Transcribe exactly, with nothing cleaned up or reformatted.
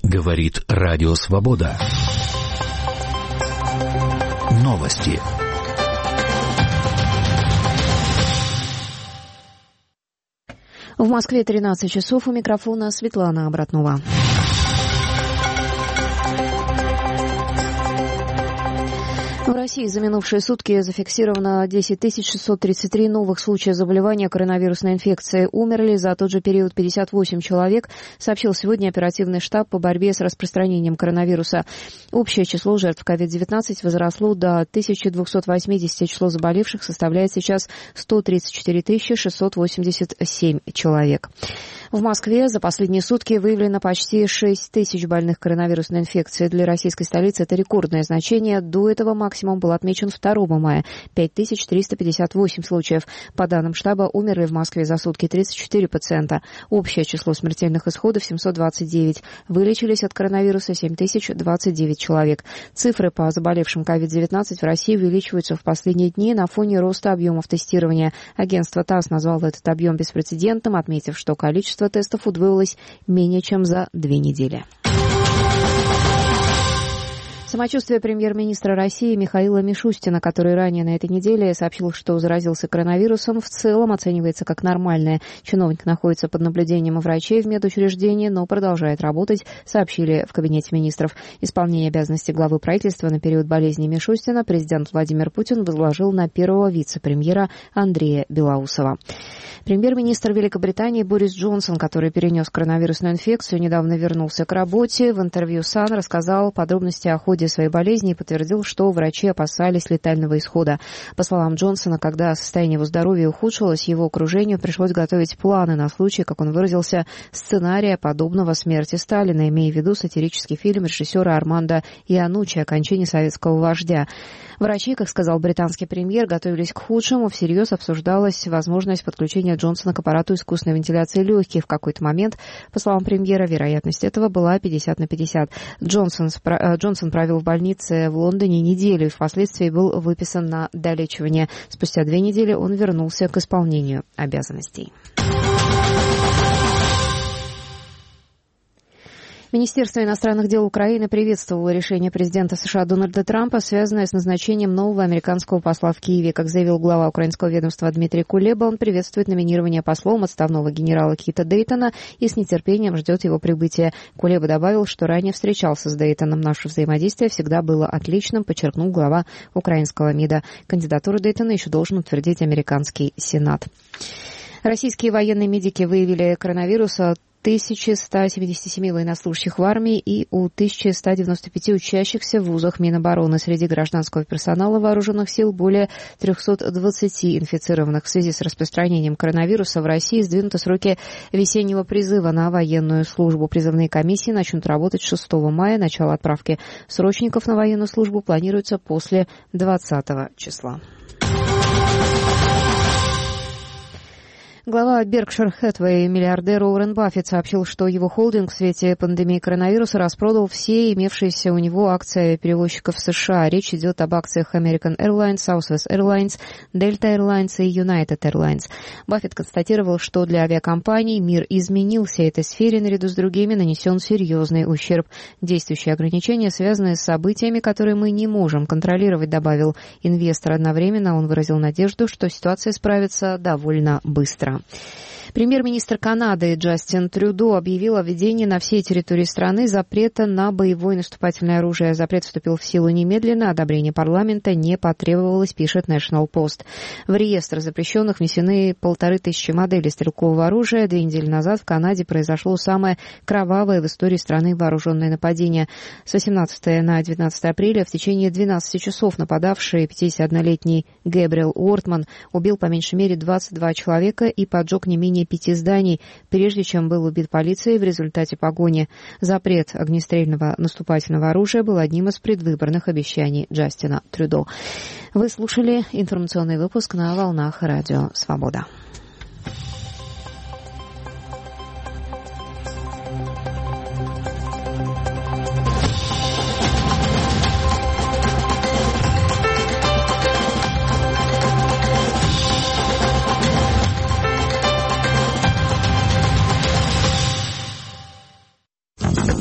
Говорит Радио Свобода. Новости. В Москве тринадцать часов, у микрофона Светлана Обратнова. В России за минувшие сутки зафиксировано десять тысяч шестьсот тридцать три новых случая заболевания коронавирусной инфекцией. Умерли за тот же период пятьдесят восемь человек, сообщил сегодня оперативный штаб по борьбе с распространением коронавируса. Общее число жертв ковид девятнадцать возросло до тысяча двести восемьдесят. Число заболевших составляет сейчас сто тридцать четыре тысячи шестьсот восемьдесят семь человек. В Москве за последние сутки выявлено почти шесть тысяч больных коронавирусной инфекцией. Для российской столицы это рекордное значение. До этого максимум был отмечен второго мая – пять тысяч триста пятьдесят восемь случаев. По данным штаба, умерли в Москве за сутки тридцать четыре пациента. Общее число смертельных исходов – семьсот двадцать девять. Вылечились от коронавируса семь тысяч двадцать девять человек. Цифры по заболевшим ковид девятнадцать в России увеличиваются в последние дни на фоне роста объемов тестирования. Агентство ТАСС назвало этот объем беспрецедентным, отметив, что количество тестов удвоилось менее чем за две недели. Самочувствие премьер-министра России Михаила Мишустина, который ранее на этой неделе сообщил, что заразился коронавирусом, в целом оценивается как нормальное. Чиновник находится под наблюдением у врачей в медучреждении, но продолжает работать, сообщили в Кабинете министров. Исполнение обязанностей главы правительства на период болезни Мишустина президент Владимир Путин возложил на первого вице-премьера Андрея Белоусова. Премьер-министр Великобритании Борис Джонсон, который перенес коронавирусную инфекцию, недавно вернулся к работе. В интервью Сан рассказал подробности о ходе своей болезни и подтвердил, что врачи опасались летального исхода. По словам Джонсона, когда состояние его здоровья ухудшилось, его окружению пришлось готовить планы на случай, как он выразился, сценария подобного смерти Сталина, имея в виду сатирический фильм режиссера Армандо Ианнуччи о кончине советского вождя. Врачи, как сказал британский премьер, готовились к худшему. Всерьез обсуждалась возможность подключения Джонсона к аппарату искусственной вентиляции легких. В какой-то момент, по словам премьера, вероятность этого была пятьдесят на пятьдесят. Джонсон, Джонсон провел в больнице в Лондоне неделю и впоследствии был выписан на долечивание. Спустя две недели он вернулся к исполнению обязанностей. Министерство иностранных дел Украины приветствовало решение президента США Дональда Трампа, связанное с назначением нового американского посла в Киеве. Как заявил глава украинского ведомства Дмитрий Кулеба, он приветствует номинирование послом отставного генерала Кита Дейтона и с нетерпением ждет его прибытия. Кулеба добавил, что ранее встречался с Дейтоном. Наше взаимодействие всегда было отличным, подчеркнул глава украинского МИДа. Кандидатуру Дейтона еще должен утвердить американский Сенат. Российские военные медики выявили коронавирус от тысяча сто семьдесят семь военнослужащих в армии и у тысяча сто девяносто пять учащихся в вузах Минобороны. Среди гражданского персонала вооруженных сил более триста двадцать инфицированных. В связи с распространением коронавируса в России сдвинуты сроки весеннего призыва на военную службу. Призывные комиссии начнут работать шестого мая. Начало отправки срочников на военную службу планируется после двадцатого числа. Глава Berkshire Hathaway, миллиардер Уоррен Баффет, сообщил, что его холдинг в свете пандемии коронавируса распродал все имевшиеся у него акции авиаперевозчиков в США. Речь идет об акциях American Airlines, Southwest Airlines, Delta Airlines и United Airlines. Баффет констатировал, что для авиакомпаний мир изменился. Этой сфере, наряду с другими, нанесен серьезный ущерб. Действующие ограничения связаны с событиями, которые мы не можем контролировать, добавил инвестор. Одновременно он выразил надежду, что ситуация справится довольно быстро. Премьер-министр Канады Джастин Трюдо объявил о введении на всей территории страны запрета на боевое наступательное оружие. Запрет вступил в силу немедленно, одобрение парламента не потребовалось, пишет National Post. В реестр запрещенных внесены полторы тысячи моделей стрелкового оружия. Две недели назад в Канаде произошло самое кровавое в истории страны вооруженное нападение. С восемнадцатого на девятнадцатое апреля в течение двенадцати часов нападавший пятидесятиоднолетний Гэбриэл Уортман убил по меньшей мере двадцать два человека и поджег не менее пяти зданий, прежде чем был убит полицией в результате погони. Запрет огнестрельного наступательного оружия был одним из предвыборных обещаний Джастина Трюдо. Вы слушали информационный выпуск на волнах Радио Свобода.